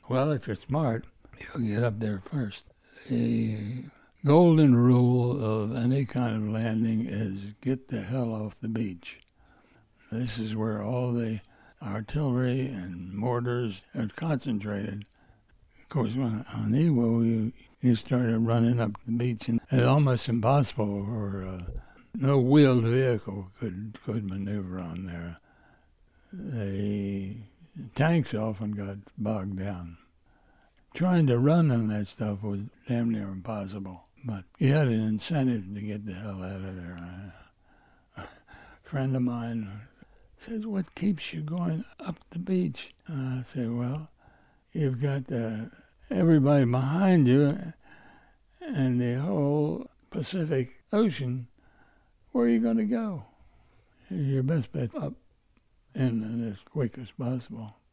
Well, if you're smart, you'll get up there first. The golden rule of any kind of landing is get the hell off the beach. This is where all the artillery and mortars are concentrated. Of course, on Iwo, you started running up the beach, and it's almost impossible for no wheeled vehicle could maneuver on there. The tanks often got bogged down. Trying to run on that stuff was damn near impossible. But you had an incentive to get the hell out of there. A friend of mine says, "What keeps you going up the beach?" And I said, "Well, you've got everybody behind you and the whole Pacific Ocean. Where are you going to go? Your best bet up and as quick as possible."